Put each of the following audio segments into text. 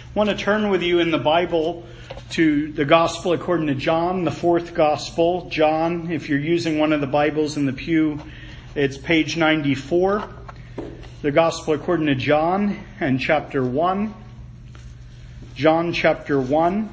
I want to turn with you in the Bible to the Gospel according to John, the fourth Gospel. John, if you're using one of the Bibles in the pew, it's page 94. The Gospel according to John and chapter 1. John chapter 1.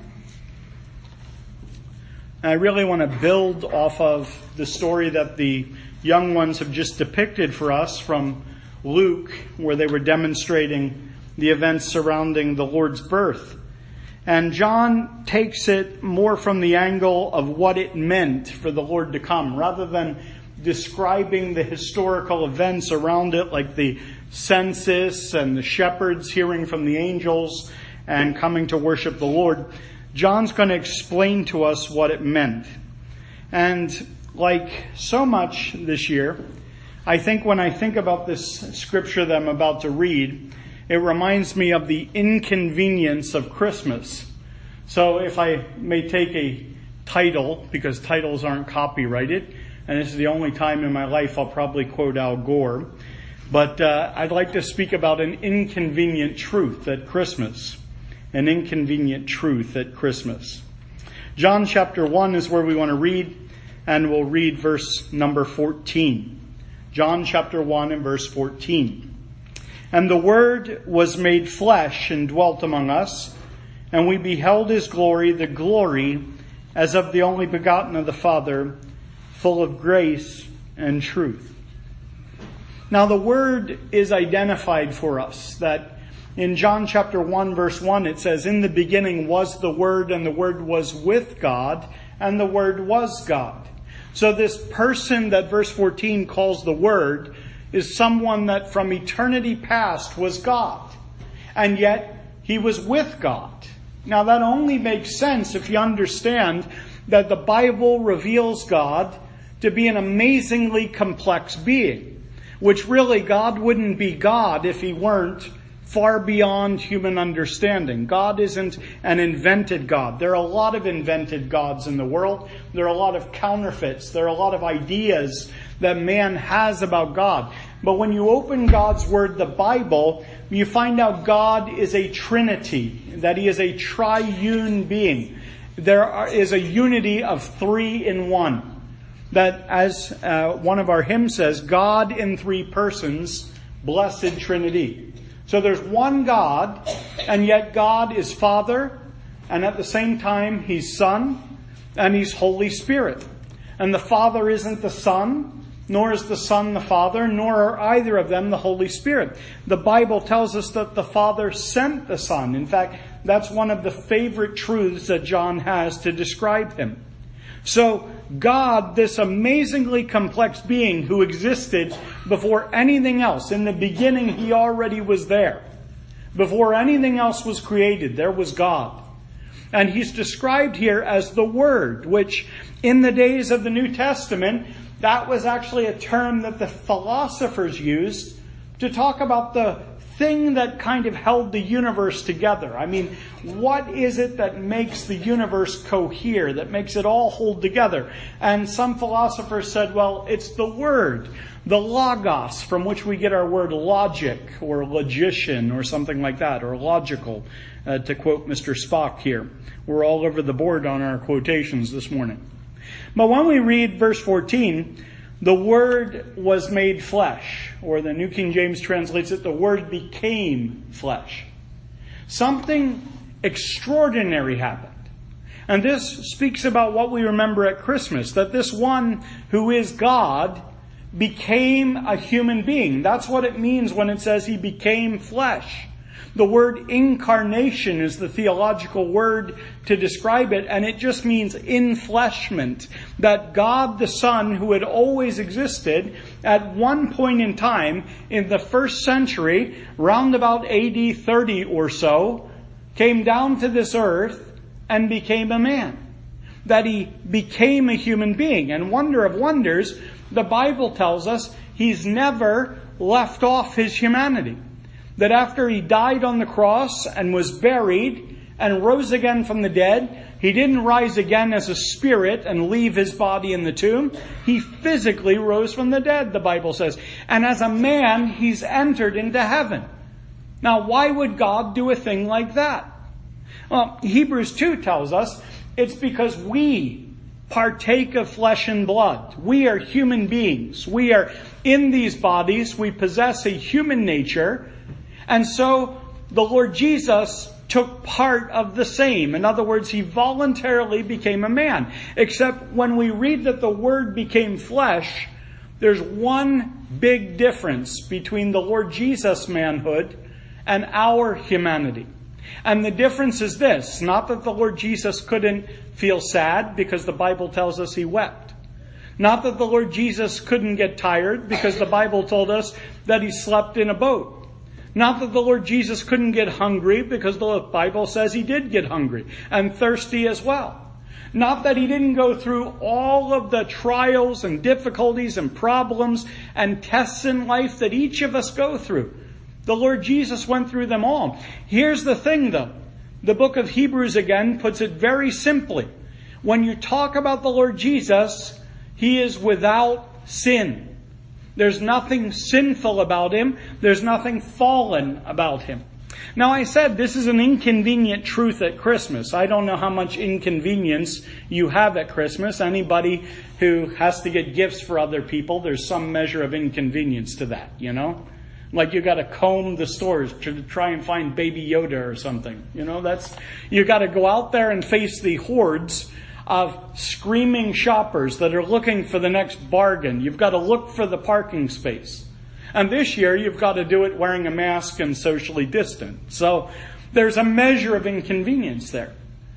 And I really want to build off of the story that the young ones have just depicted for us from Luke, where they were demonstrating the events surrounding the Lord's birth. And John takes it more from the angle of what it meant for the Lord to come, rather than describing the historical events around it, like the census and the shepherds hearing from the angels and coming to worship the Lord. John's going to explain to us what it meant. And like so much this year, I think when I think about this scripture that I'm about to read, it reminds me of the inconvenience of Christmas. So if I may take a title, because titles aren't copyrighted, and this is the only time in my life I'll probably quote Al Gore, but I'd like to speak about an inconvenient truth at Christmas. An inconvenient truth at Christmas. John chapter 1 is where we want to read, and we'll read verse number 14. John chapter 1 and verse 14. And the Word was made flesh and dwelt among us, and we beheld His glory, the glory as of the only begotten of the Father, full of grace and truth. Now the Word is identified for us, that in John chapter 1 verse 1 it says, in the beginning was the Word, and the Word was with God, and the Word was God. So this person that verse 14 calls the Word is someone that from eternity past was God. And yet He was with God. Now that only makes sense if you understand that the Bible reveals God to be an amazingly complex being. Which really God wouldn't be God if He weren't far beyond human understanding. God isn't an invented God. There are a lot of invented gods in the world. There are a lot of counterfeits. There are a lot of ideas that man has about God. But when you open God's Word, the Bible, you find out God is a Trinity, that He is a triune being. There is a unity of three in one. That, as one of our hymns says, God in three persons, blessed Trinity. So there's one God, and yet God is Father, and at the same time He's Son, and He's Holy Spirit. And the Father isn't the Son, nor is the Son the Father, nor are either of them the Holy Spirit. The Bible tells us that the Father sent the Son. In fact, that's one of the favorite truths that John has to describe Him. So God, this amazingly complex being who existed before anything else, in the beginning He already was there. Before anything else was created, there was God. And He's described here as the Word, which in the days of the New Testament, that was actually a term that the philosophers used to talk about the thing that kind of held the universe together. I mean, what is it that makes the universe cohere, that makes it all hold together? And some philosophers said, well, it's the Word, the logos, from which we get our word logic or logician or something like that, or logical, to quote Mr. Spock here. We're all over the board on our quotations this morning. But when we read verse 14, the Word was made flesh, or the New King James translates it, the Word became flesh. Something extraordinary happened. And this speaks about what we remember at Christmas, that this one who is God became a human being. That's what it means when it says He became flesh. The word incarnation is the theological word to describe it, and it just means infleshment. That God the Son, who had always existed, at one point in time in the first century, round about AD 30 or so, came down to this earth and became a man. That He became a human being. And wonder of wonders, the Bible tells us He's never left off His humanity. That after He died on the cross and was buried and rose again from the dead, He didn't rise again as a spirit and leave His body in the tomb. He physically rose from the dead, the Bible says. And as a man, He's entered into heaven. Now, why would God do a thing like that? Well, Hebrews 2 tells us it's because we partake of flesh and blood. We are human beings. We are in these bodies. We possess a human nature. And so the Lord Jesus took part of the same. In other words, he voluntarily became a man. Except when we read that the Word became flesh, there's one big difference between the Lord Jesus' manhood and our humanity. And the difference is this, not that the Lord Jesus couldn't feel sad because the Bible tells us he wept. Not that the Lord Jesus couldn't get tired because the Bible told us that he slept in a boat. Not that the Lord Jesus couldn't get hungry because the Bible says he did get hungry and thirsty as well. Not that he didn't go through all of the trials and difficulties and problems and tests in life that each of us go through. The Lord Jesus went through them all. Here's the thing though. The book of Hebrews again puts it very simply. When you talk about the Lord Jesus, he is without sin. There's nothing sinful about him. There's nothing fallen about him. Now I said this is an inconvenient truth at Christmas. I don't know how much inconvenience you have at Christmas. Anybody who has to get gifts for other people, there's some measure of inconvenience to that, you know? Like you got to comb the stores to try and find Baby Yoda or something. You know, you got to go out there and face the hordes of screaming shoppers that are looking for the next bargain. You've got to look for the parking space. And this year, you've got to do it wearing a mask and socially distant. So there's a measure of inconvenience there.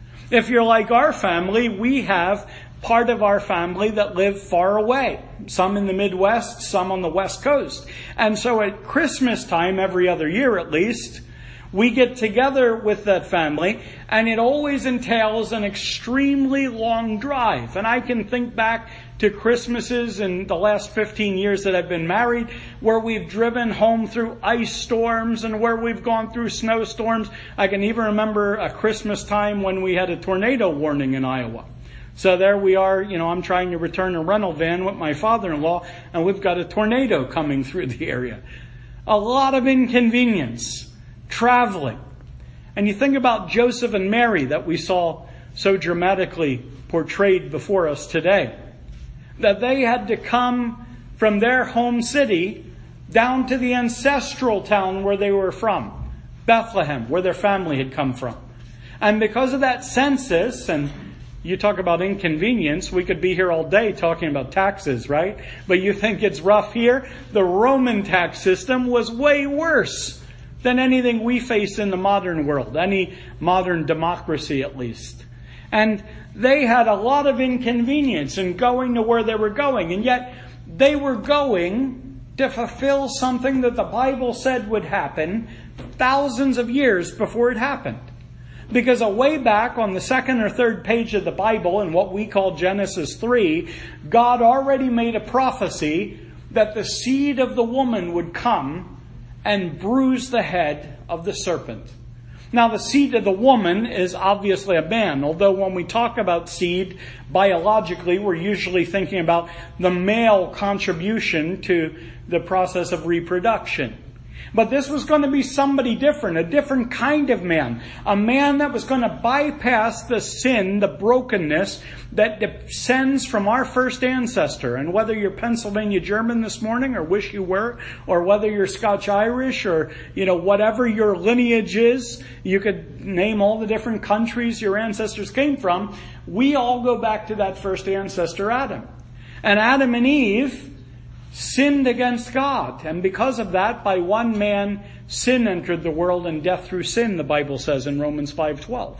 If you're like our family, we have part of our family that live far away. Some in the Midwest, some on the West Coast. And so at Christmas time, every other year at least, we get together with that family, and it always entails an extremely long drive. And I can think back to Christmases in the last 15 years that I've been married, where we've driven home through ice storms and where we've gone through snowstorms. I can even remember a Christmas time when we had a tornado warning in Iowa. So there we are, I'm trying to return a rental van with my father-in-law, and we've got a tornado coming through the area. A lot of inconvenience. Traveling. And you think about Joseph and Mary that we saw so dramatically portrayed before us today. That they had to come from their home city down to the ancestral town where they were from. Bethlehem, where their family had come from. And because of that census, and you talk about inconvenience, we could be here all day talking about taxes, right? But you think it's rough here? The Roman tax system was way worse than anything we face in the modern world, any modern democracy at least. And they had a lot of inconvenience in going to where they were going, and yet they were going to fulfill something that the Bible said would happen thousands of years before it happened. Because way back on the second or third page of the Bible, in what we call Genesis 3, God already made a prophecy that the seed of the woman would come and bruise the head of the serpent. Now, the seed of the woman is obviously a man, although when we talk about seed, biologically, we're usually thinking about the male contribution to the process of reproduction. But this was going to be somebody different, a different kind of man. A man that was going to bypass the sin, the brokenness that descends from our first ancestor. And whether you're Pennsylvania German this morning or wish you were, or whether you're Scotch Irish or, whatever your lineage is, you could name all the different countries your ancestors came from. We all go back to that first ancestor, Adam. And Adam and Eve sinned against God. And because of that, by one man, sin entered the world, and death through sin, the Bible says in Romans 5:12.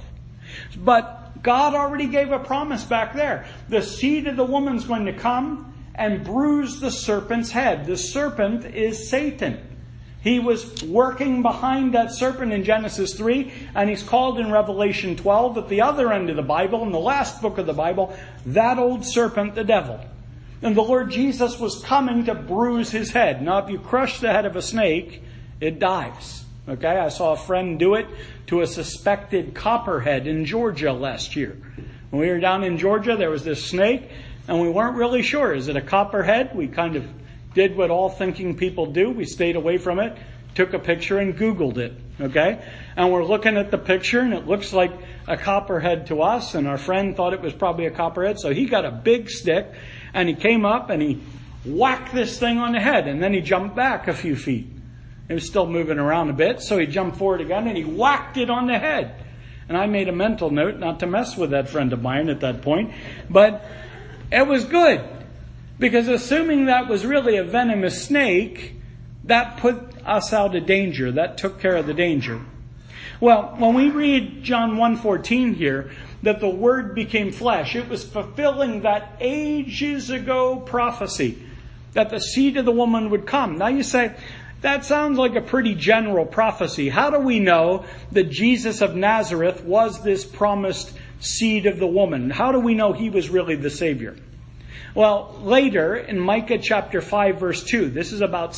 But God already gave a promise back there. The seed of the woman's going to come and bruise the serpent's head. The serpent is Satan. He was working behind that serpent in Genesis 3, and he's called in Revelation 12, at the other end of the Bible, in the last book of the Bible, that old serpent, the devil. And the Lord Jesus was coming to bruise his head. Now, if you crush the head of a snake, it dies. Okay, I saw a friend do it to a suspected copperhead in Georgia last year. When we were down in Georgia, there was this snake, and we weren't really sure. Is it a copperhead? We kind of did what all thinking people do. We stayed away from it, took a picture, and Googled it. Okay? And we're looking at the picture, and it looks like a copperhead to us, and our friend thought it was probably a copperhead, so he got a big stick, and he came up, and he whacked this thing on the head, and then he jumped back a few feet. It was still moving around a bit, so he jumped forward again, and he whacked it on the head. And I made a mental note not to mess with that friend of mine at that point, but it was good, because assuming that was really a venomous snake, that put us out of danger. That took care of the danger. Well, when we read John 1:14 here, that the Word became flesh, it was fulfilling that ages ago prophecy that the seed of the woman would come. Now you say, that sounds like a pretty general prophecy. How do we know that Jesus of Nazareth was this promised seed of the woman? How do we know he was really the Savior? Well, later in Micah chapter 5 verse 2, this is about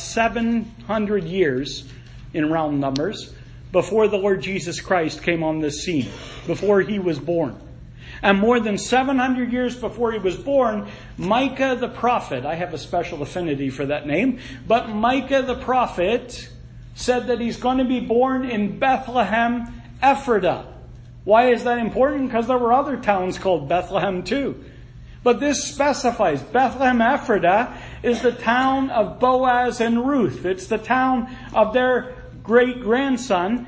700 years in round numbers before the Lord Jesus Christ came on this scene, before he was born. And more than 700 years before he was born, Micah the prophet, I have a special affinity for that name, but Micah the prophet said that he's going to be born in Bethlehem Ephratah. Why is that important? Because there were other towns called Bethlehem too. But this specifies Bethlehem Ephratah is the town of Boaz and Ruth. It's the town of their great-grandson,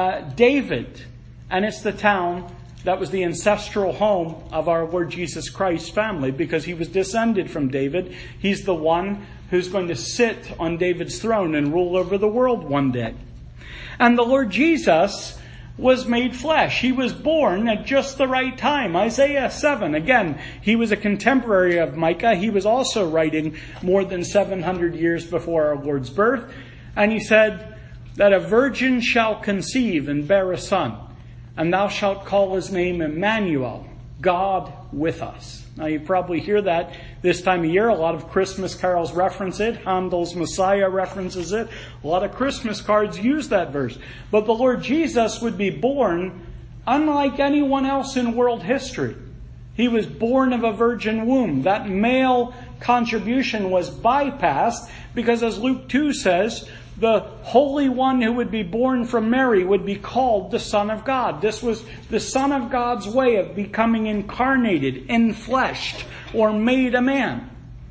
David. And it's the town that was the ancestral home of our Lord Jesus Christ's family, because he was descended from David. He's the one who's going to sit on David's throne and rule over the world one day. And the Lord Jesus was made flesh. He was born at just the right time. Isaiah 7, again, he was a contemporary of Micah. He was also writing more than 700 years before our Lord's birth. And he said that a virgin shall conceive and bear a son, and thou shalt call his name Emmanuel, God with us. Now you probably hear that this time of year. A lot of Christmas carols reference it. Handel's Messiah references it. A lot of Christmas cards use that verse. But the Lord Jesus would be born unlike anyone else in world history. He was born of a virgin womb. That male contribution was bypassed because, as Luke 2 says, the Holy One who would be born from Mary would be called the Son of God. This was the Son of God's way of becoming incarnated, enfleshed, or made a man.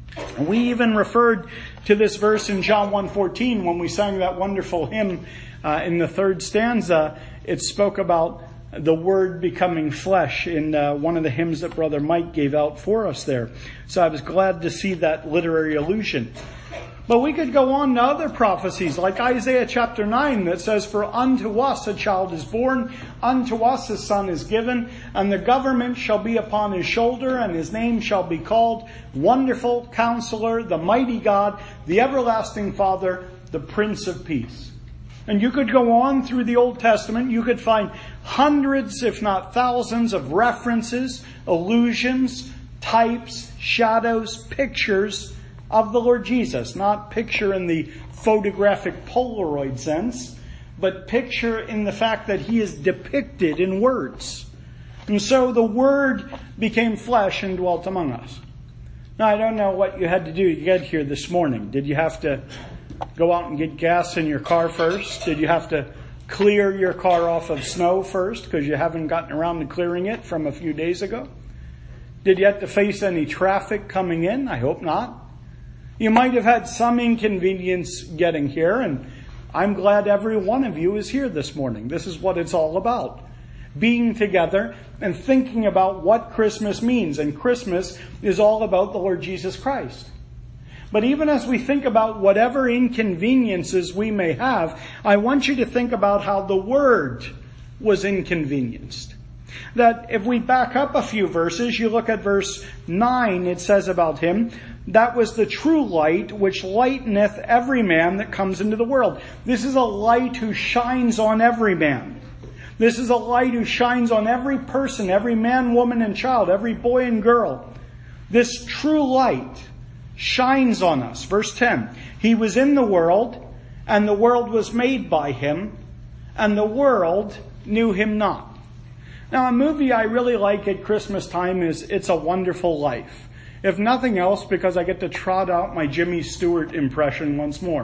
We even referred to this verse in John 1:14 when we sang that wonderful hymn in the third stanza. It spoke about the Word becoming flesh in one of the hymns that Brother Mike gave out for us there. So I was glad to see that literary allusion. But we could go on to other prophecies like Isaiah chapter 9 that says, "For unto us a child is born, unto us a son is given, and the government shall be upon his shoulder, and his name shall be called Wonderful Counselor, the Mighty God, the Everlasting Father, the Prince of Peace." And you could go on through the Old Testament. You could find hundreds, if not thousands, of references, allusions, types, shadows, pictures of the Lord Jesus. Not picture in the photographic Polaroid sense, but picture in the fact that he is depicted in words. And so the Word became flesh and dwelt among us. Now, I don't know what you had to do to get here this morning. Did you have to go out and get gas in your car first? Did you have to clear your car off of snow first because you haven't gotten around to clearing it from a few days ago? Did you have to face any traffic coming in? I hope not. You might have had some inconvenience getting here, and I'm glad every one of you is here this morning. This is what it's all about. Being together and thinking about what Christmas means. And Christmas is all about the Lord Jesus Christ. But even as we think about whatever inconveniences we may have, I want you to think about how the Word was inconvenienced. That if we back up a few verses, you look at verse 9, it says about him, "That was the true light, which lighteneth every man that comes into the world." This is a light who shines on every man. This is a light who shines on every person, every man, woman, and child, every boy and girl. This true light shines on us. Verse 10, "He was in the world, and the world was made by him, and the world knew him not." Now, a movie I really like at Christmas time is It's a Wonderful Life. If nothing else, because I get to trot out my Jimmy Stewart impression once more.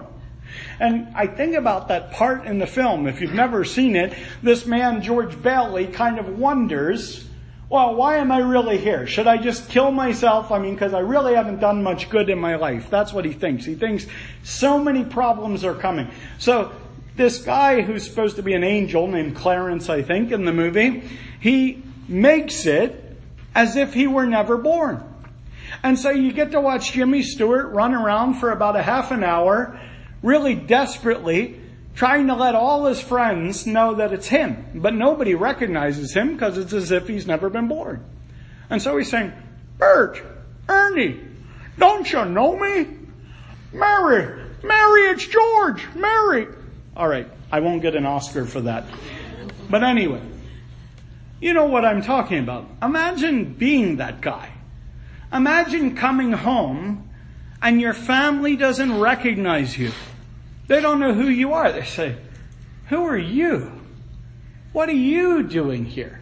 And I think about that part in the film. If you've never seen it, this man, George Bailey, kind of wonders, well, why am I really here? Should I just kill myself? Because I really haven't done much good in my life. That's what he thinks. He thinks so many problems are coming. So this guy who's supposed to be an angel named Clarence, I think, in the movie, he makes it as if he were never born. And so you get to watch Jimmy Stewart run around for about a half an hour, really desperately trying to let all his friends know that it's him. But nobody recognizes him because it's as if he's never been born. And so he's saying, Bert, Ernie, don't you know me? Mary, it's George, Mary. All right, I won't get an Oscar for that. But anyway, you know what I'm talking about. Imagine being that guy. Imagine coming home and your family doesn't recognize you. They don't know who you are. They say, who are you? What are you doing here?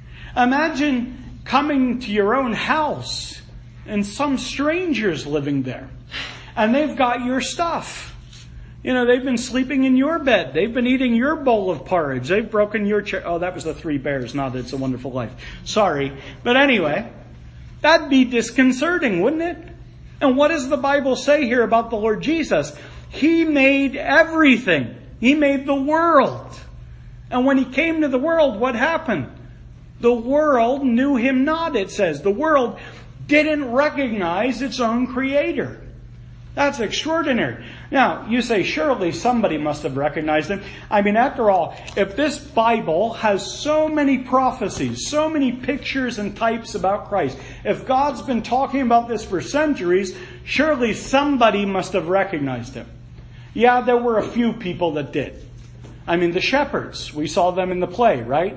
Imagine coming to your own house and some strangers living there. And they've got your stuff. They've been sleeping in your bed. They've been eating your bowl of porridge. They've broken your chair. Oh, that was the Three Bears, not It's a Wonderful Life. Sorry. But anyway, that'd be disconcerting, wouldn't it? And what does the Bible say here about the Lord Jesus? He made everything. He made the world. And when he came to the world, what happened? The world knew him not, it says. The world didn't recognize its own creator. That's extraordinary. Now, you say, surely somebody must have recognized him. After all, if this Bible has so many prophecies, so many pictures and types about Christ, if God's been talking about this for centuries, surely somebody must have recognized him. Yeah, there were a few people that did. The shepherds. We saw them in the play, right?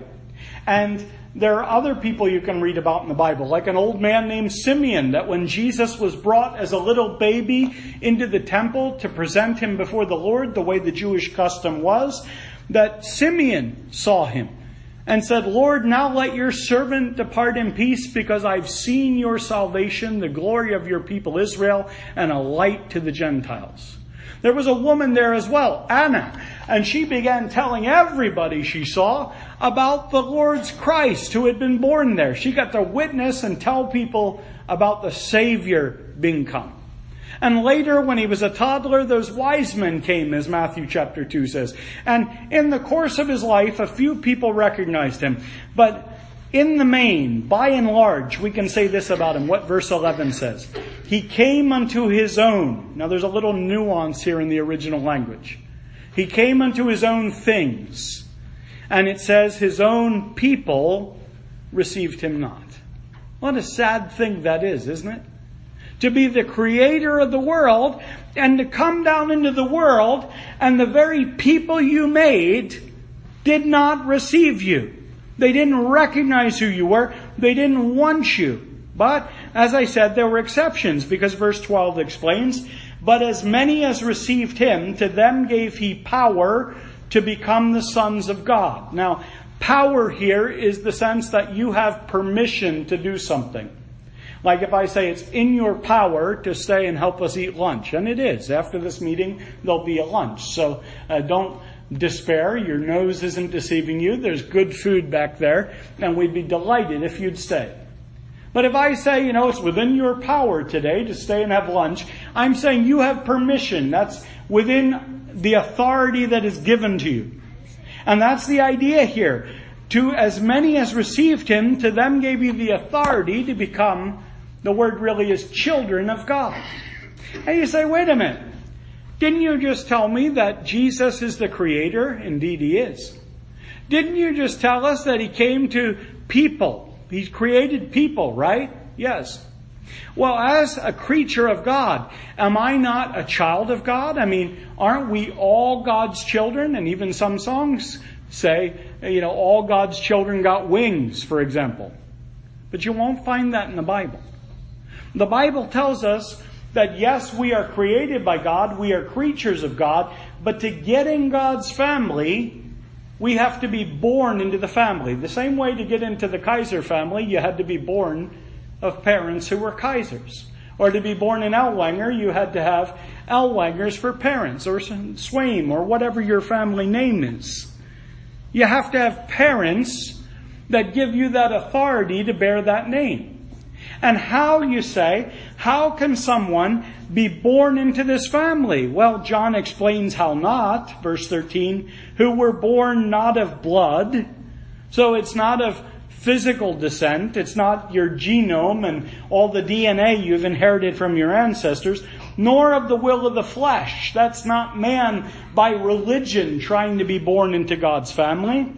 And there are other people you can read about in the Bible, like an old man named Simeon, that when Jesus was brought as a little baby into the temple to present him before the Lord, the way the Jewish custom was, that Simeon saw him and said, Lord, now let your servant depart in peace, because I've seen your salvation, the glory of your people Israel, and a light to the Gentiles. There was a woman there as well, Anna, and she began telling everybody she saw about the Lord's Christ who had been born there. She got to witness and tell people about the Savior being come. And later, when he was a toddler, those wise men came, as Matthew chapter 2 says. And in the course of his life, a few people recognized him. But in the main, by and large, we can say this about him, what verse 11 says. He came unto his own. Now there's a little nuance here in the original language. He came unto his own things. And it says his own people received him not. What a sad thing that is, isn't it? To be the creator of the world and to come down into the world and the very people you made did not receive you. They didn't recognize who you were. They didn't want you. But, as I said, there were exceptions, because verse 12 explains, but as many as received him, to them gave he power to become the sons of God. Now, power here is the sense that you have permission to do something. Like if I say it's in your power to stay and help us eat lunch. And it is. After this meeting, there'll be a lunch. So don't despair. Your nose isn't deceiving you. There's good food back there. And we'd be delighted if you'd stay. But if I say, it's within your power today to stay and have lunch, I'm saying you have permission. That's within the authority that is given to you. And that's the idea here. To as many as received him, to them gave he the authority to become, the word really is children of God. And you say, wait a minute. Didn't you just tell me that Jesus is the creator? Indeed he is. Didn't you just tell us that he came to people? He created people, right? Yes. Well, as a creature of God, am I not a child of God? Aren't we all God's children? And even some songs say, all God's children got wings, for example. But you won't find that in the Bible. The Bible tells us that yes, we are created by God, we are creatures of God, but to get in God's family, we have to be born into the family. The same way to get into the Kaiser family, you had to be born of parents who were Kaisers. Or to be born in Ellwanger, you had to have Ellwangers for parents, or Swaim, or whatever your family name is. You have to have parents that give you that authority to bear that name. And how, you say, how can someone be born into this family? Well, John explains how not. Verse 13, who were born not of blood. So it's not of physical descent. It's not your genome and all the DNA you've inherited from your ancestors, nor of the will of the flesh. That's not man by religion trying to be born into God's family.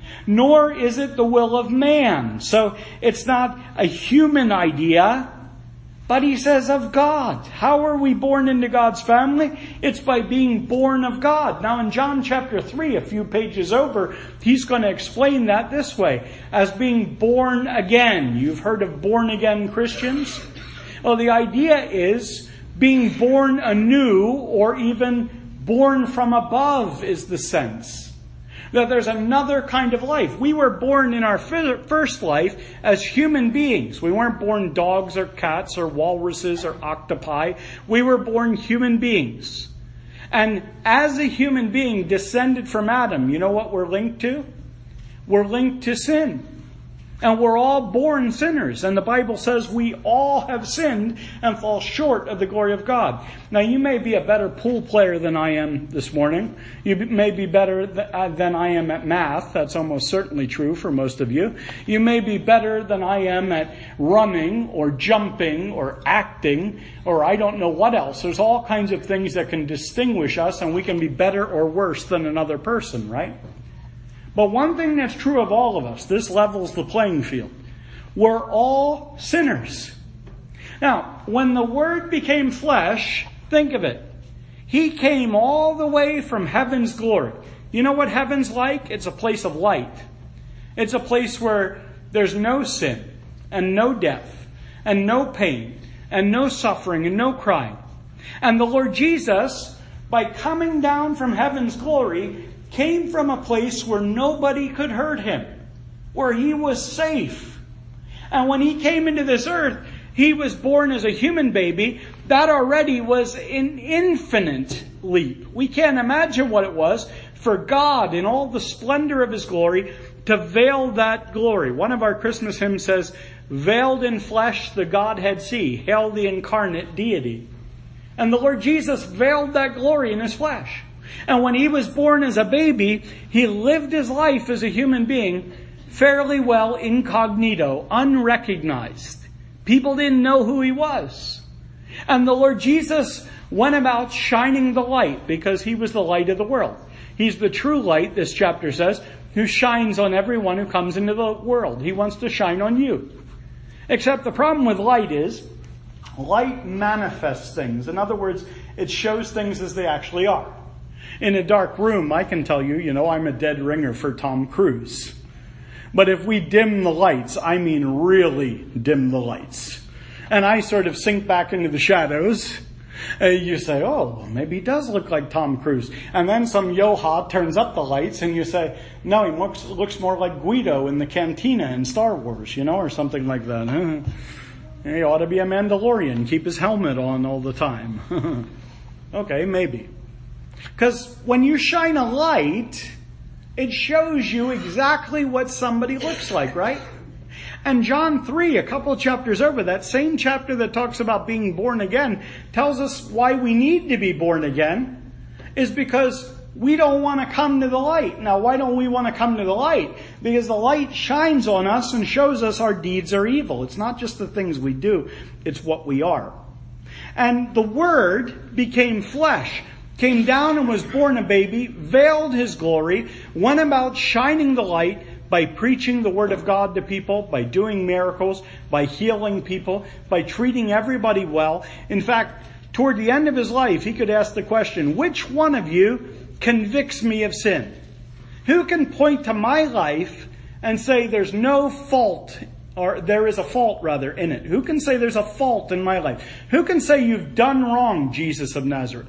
Nor is it the will of man. So it's not a human idea, but he says of God. How are we born into God's family? It's by being born of God. Now in John chapter 3, a few pages over, he's going to explain that this way, as being born again. You've heard of born again Christians? Well, the idea is being born anew, or even born from above is the sense. That there's another kind of life. We were born in our first life as human beings. We weren't born dogs or cats or walruses or octopi. We were born human beings. And as a human being descended from Adam, you know what we're linked to? We're linked to sin. And we're all born sinners. And the Bible says we all have sinned and fall short of the glory of God. Now, you may be a better pool player than I am this morning. You may be better than I am at math. That's almost certainly true for most of you. You may be better than I am at running or jumping or acting or I don't know what else. There's all kinds of things that can distinguish us, and we can be better or worse than another person, right? But one thing that's true of all of us, this levels the playing field. We're all sinners. Now, when the Word became flesh, think of it. He came all the way from heaven's glory. You know what heaven's like? It's a place of light. It's a place where there's no sin and no death and no pain and no suffering and no crying. And the Lord Jesus, by coming down from heaven's glory, came from a place where nobody could hurt him, where he was safe. And when he came into this earth, he was born as a human baby. That already was an infinite leap. We can't imagine what it was for God in all the splendor of his glory to veil that glory. One of our Christmas hymns says, veiled in flesh the Godhead see, hail the incarnate deity. And the Lord Jesus veiled that glory in his flesh. And when he was born as a baby, he lived his life as a human being fairly well incognito, unrecognized. People didn't know who he was. And the Lord Jesus went about shining the light because he was the light of the world. He's the true light, this chapter says, who shines on everyone who comes into the world. He wants to shine on you. Except the problem with light is, light manifests things. In other words, it shows things as they actually are. In a dark room, I can tell you, I'm a dead ringer for Tom Cruise. But if we dim the lights, I mean really dim the lights, and I sort of sink back into the shadows, you say, oh, maybe he does look like Tom Cruise. And then some yo-ha turns up the lights and you say, no, he looks more like Guido in the cantina in Star Wars, or something like that. He ought to be a Mandalorian, keep his helmet on all the time. Okay, maybe. Because when you shine a light, it shows you exactly what somebody looks like, right? And John 3, a couple of chapters over, that same chapter that talks about being born again, tells us why we need to be born again, is because we don't want to come to the light. Now, why don't we want to come to the light? Because the light shines on us and shows us our deeds are evil. It's not just the things we do, it's what we are. And the Word became flesh, came down and was born a baby, veiled his glory, went about shining the light by preaching the Word of God to people, by doing miracles, by healing people, by treating everybody well. In fact, toward the end of his life, he could ask the question, which one of you convicts me of sin? Who can point to my life and say there's no fault, or there is a fault rather in it? Who can say there's a fault in my life? Who can say you've done wrong, Jesus of Nazareth?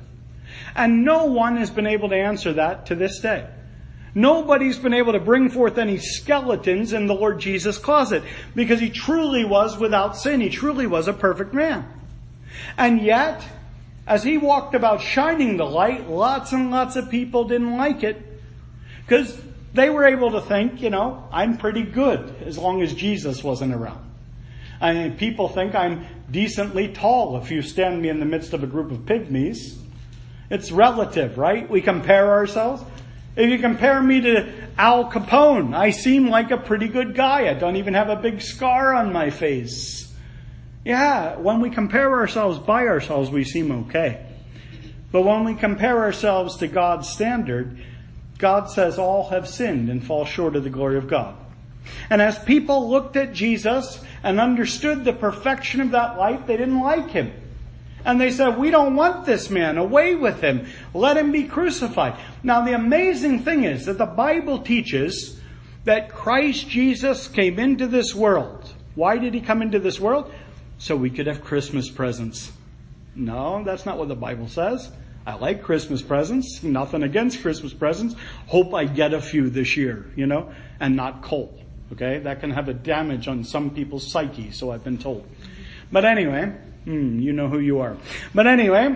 And no one has been able to answer that to this day. Nobody's been able to bring forth any skeletons in the Lord Jesus' closet, because he truly was without sin. He truly was a perfect man. And yet, as he walked about shining the light, lots and lots of people didn't like it. Because they were able to think, I'm pretty good as long as Jesus wasn't around. I mean, people think I'm decently tall if you stand me in the midst of a group of pygmies. It's relative, right? We compare ourselves. If you compare me to Al Capone, I seem like a pretty good guy. I don't even have a big scar on my face. Yeah, when we compare ourselves by ourselves, we seem okay. But when we compare ourselves to God's standard, God says all have sinned and fall short of the glory of God. And as people looked at Jesus and understood the perfection of that life, they didn't like him. And they said, we don't want this man. Away with him. Let him be crucified. Now, the amazing thing is that the Bible teaches that Christ Jesus came into this world. Why did he come into this world? So we could have Christmas presents. No, that's not what the Bible says. I like Christmas presents. Nothing against Christmas presents. Hope I get a few this year, and not coal. Okay? That can have a damage on some people's psyche, so I've been told. But anyway, you know who you are. But anyway,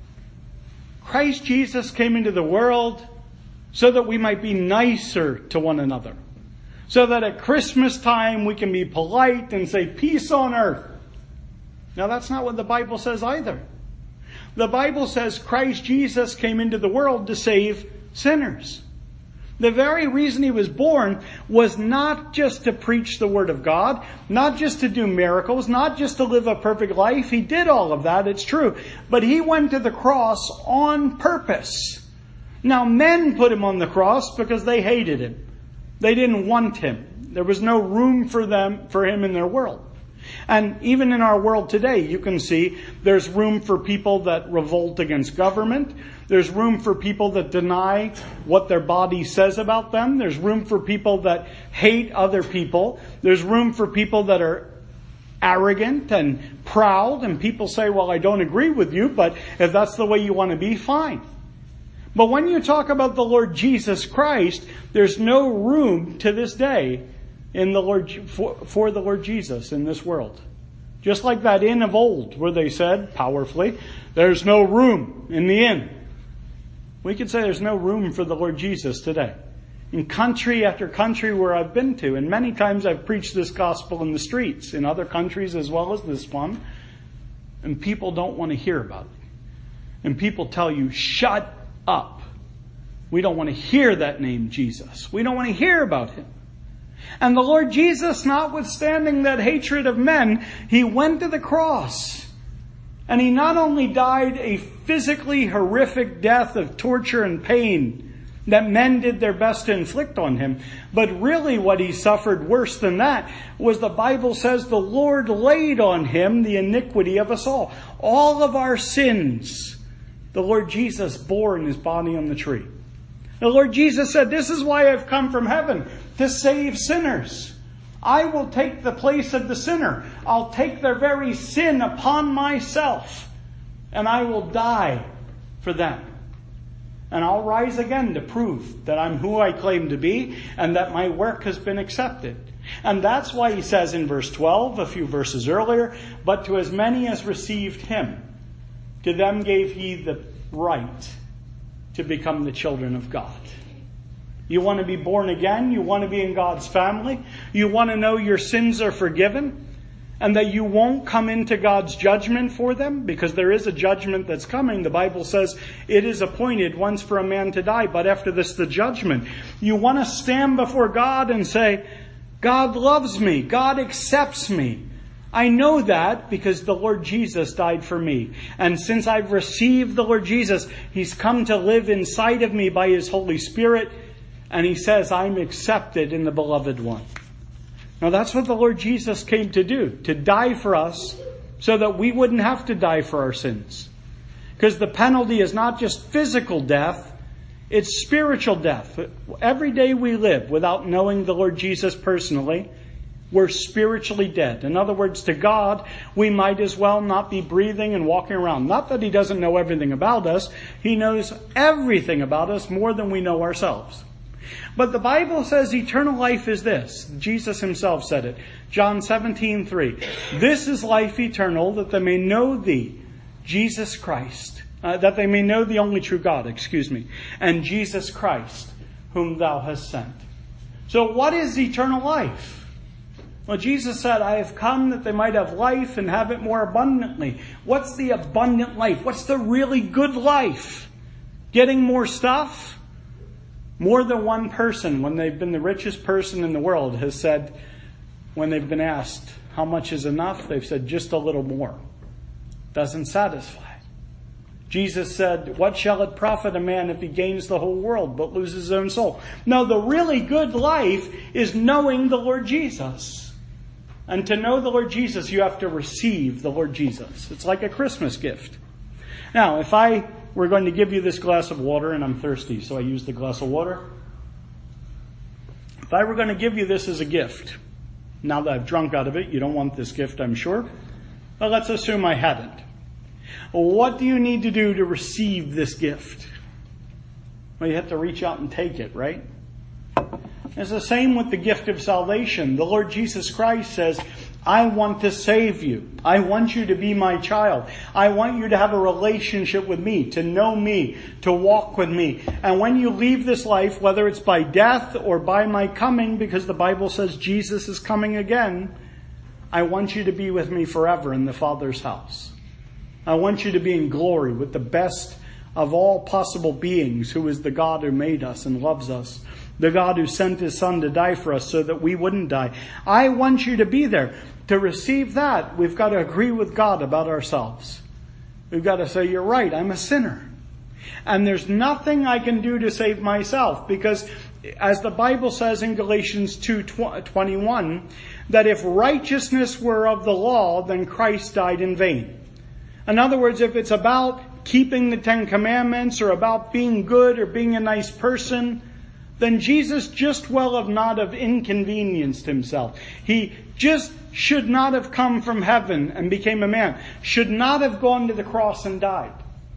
Christ Jesus came into the world so that we might be nicer to one another. So that at Christmas time we can be polite and say, peace on earth. Now that's not what the Bible says either. The Bible says Christ Jesus came into the world to save sinners. The very reason he was born was not just to preach the word of God, not just to do miracles, not just to live a perfect life. He did all of that, it's true. But he went to the cross on purpose. Now men put him on the cross because they hated him. They didn't want him. There was no room for him in their world. And even in our world today, you can see there's room for people that revolt against government. There's room for people that deny what their body says about them. There's room for people that hate other people. There's room for people that are arrogant and proud. And people say, well, I don't agree with you, but if that's the way you want to be, fine. But when you talk about the Lord Jesus Christ, there's no room to this day in the Lord for the Lord Jesus in this world. Just like that inn of old where they said powerfully, there's no room in the inn. We could say there's no room for the Lord Jesus today. In country after country where I've been to, and many times I've preached this gospel in the streets, in other countries as well as this one, and people don't want to hear about it. And people tell you, shut up. We don't want to hear that name, Jesus. We don't want to hear about him. And the Lord Jesus, notwithstanding that hatred of men, he went to the cross. And he not only died a physically horrific death of torture and pain that men did their best to inflict on him, but really what he suffered worse than that was the Bible says the Lord laid on him the iniquity of us all. All of our sins, the Lord Jesus bore in his body on the tree. The Lord Jesus said, this is why I've come from heaven, to save sinners. I will take the place of the sinner. I'll take their very sin upon myself, and I will die for them. And I'll rise again to prove that I'm who I claim to be, and that my work has been accepted. And that's why he says in verse 12, a few verses earlier, but to as many as received him, to them gave he the right to become the children of God. You want to be born again? You want to be in God's family? You want to know your sins are forgiven? And that you won't come into God's judgment for them? Because there is a judgment that's coming. The Bible says it is appointed once for a man to die, but after this the judgment. You want to stand before God and say, God loves me. God accepts me. I know that because the Lord Jesus died for me. And since I've received the Lord Jesus, he's come to live inside of me by his Holy Spirit. And he says, I'm accepted in the beloved one. Now that's what the Lord Jesus came to do, to die for us so that we wouldn't have to die for our sins. Because the penalty is not just physical death, it's spiritual death. Every day we live without knowing the Lord Jesus personally, we're spiritually dead. In other words, to God, we might as well not be breathing and walking around. Not that he doesn't know everything about us. He knows everything about us more than we know ourselves. But the Bible says eternal life is this. Jesus himself said it. John 17:3. This is life eternal, that they may know thee, Jesus Christ, that they may know the only true God, and Jesus Christ, whom thou hast sent. So what is eternal life? Well, Jesus said, I have come that they might have life and have it more abundantly. What's the abundant life? What's the really good life? Getting more stuff? More than one person, when they've been the richest person in the world, has said, when they've been asked how much is enough, they've said just a little more. Doesn't satisfy. Jesus said, what shall it profit a man if he gains the whole world but loses his own soul? No, the really good life is knowing the Lord Jesus. And to know the Lord Jesus, you have to receive the Lord Jesus. It's like a Christmas gift. Now, if I were going to give you this glass of water, and I'm thirsty, so I use the glass of water. If I were going to give you this as a gift, now that I've drunk out of it, you don't want this gift, I'm sure. Well, let's assume I hadn't. What do you need to do to receive this gift? Well, you have to reach out and take it, right? It's the same with the gift of salvation. The Lord Jesus Christ says, I want to save you. I want you to be my child. I want you to have a relationship with me, to know me, to walk with me. And when you leave this life, whether it's by death or by my coming, because the Bible says Jesus is coming again, I want you to be with me forever in the Father's house. I want you to be in glory with the best of all possible beings, who is the God who made us and loves us. The God who sent his Son to die for us so that we wouldn't die. I want you to be there. To receive that, we've got to agree with God about ourselves. We've got to say, you're right, I'm a sinner. And there's nothing I can do to save myself, because as the Bible says in Galatians 2:21, that if righteousness were of the law, then Christ died in vain. In other words, if it's about keeping the 10 Commandments or about being good or being a nice person, then Jesus just well have not have inconvenienced himself. He just should not have come from heaven and became a man. Should not have gone to the cross and died.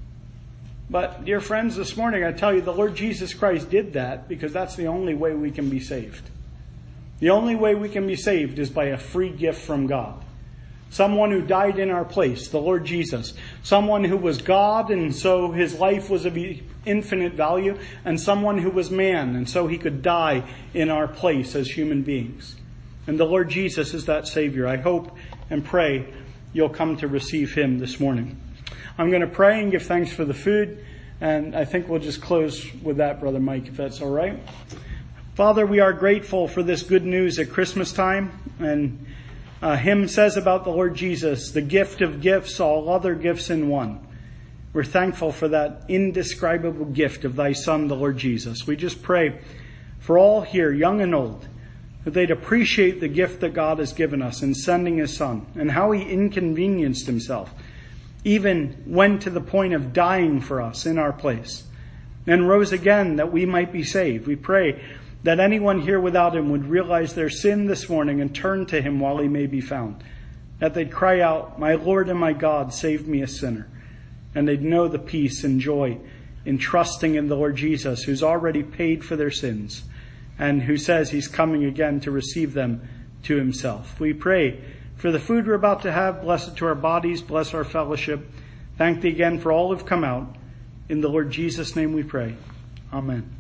But, dear friends, this morning I tell you the Lord Jesus Christ did that because that's the only way we can be saved. The only way we can be saved is by a free gift from God. Someone who died in our place, the Lord Jesus. Someone who was God, and so his life was of infinite value. And someone who was man, and so he could die in our place as human beings. And the Lord Jesus is that Savior. I hope and pray you'll come to receive him this morning. I'm going to pray and give thanks for the food. And I think we'll just close with that, Brother Mike, if that's all right. Father, we are grateful for this good news at Christmas time. And hymn says about the Lord Jesus, the gift of gifts, all other gifts in one. We're thankful for that indescribable gift of thy Son, the Lord Jesus. We just pray for all here, young and old, that they'd appreciate the gift that God has given us in sending his Son and how he inconvenienced himself, even went to the point of dying for us in our place, and rose again that we might be saved. We pray that anyone here without him would realize their sin this morning and turn to him while he may be found. That they'd cry out, my Lord and my God, save me a sinner. And they'd know the peace and joy in trusting in the Lord Jesus, who's already paid for their sins and who says he's coming again to receive them to himself. We pray for the food we're about to have. Bless it to our bodies. Bless our fellowship. Thank thee again for all who've come out. In the Lord Jesus' name we pray. Amen.